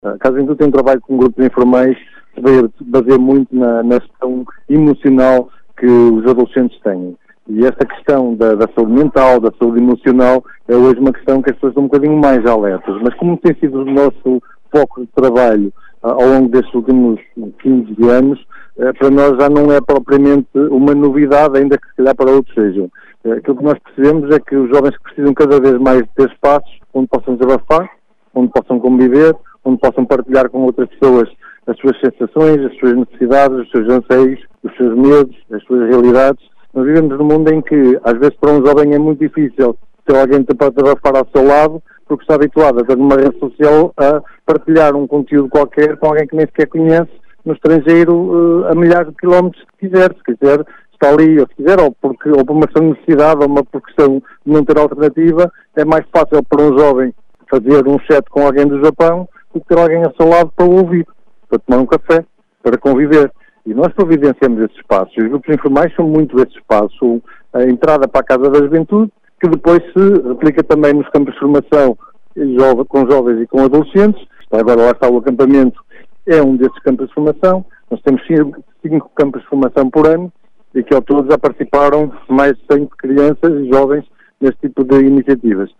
A Casa Juventude tem um trabalho com grupos informais que baseia muito na questão emocional que os adolescentes têm. E esta questão da saúde mental, da saúde emocional, é hoje uma questão que as pessoas estão um bocadinho mais alertas. Mas como tem sido o nosso foco de trabalho ao longo destes últimos 15 anos, para nós já não é propriamente uma novidade, ainda que se calhar para outros sejam. Aquilo que nós percebemos é que os jovens que precisam cada vez mais de ter espaços onde possam desabafar, onde possam conviver, onde possam partilhar com outras pessoas as suas sensações, as suas necessidades, os seus anseios, os seus medos, as suas realidades. Nós vivemos num mundo em que, às vezes, para um jovem é muito difícil ter alguém para desabafar ao seu lado, porque está habituado a ter numa rede social a partilhar um conteúdo qualquer com alguém que nem sequer conhece, no estrangeiro, a milhares de quilómetros, se quiser está ali, ou se quiser, ou por uma questão de necessidade, ou por questão de não ter alternativa, é mais fácil para um jovem fazer um chat com alguém do Japão do que ter alguém ao seu lado para o ouvir, para tomar um café, para conviver. E nós providenciamos esses espaços. Os grupos informais são muito esse espaço, a entrada para a Casa da Juventude, que depois se aplica também nos campos de formação com jovens e com adolescentes. Agora lá está o acampamento, é um desses campos de formação. Nós temos 5 campos de formação por ano e que ao todo já participaram mais de 100 crianças e jovens neste tipo de iniciativas.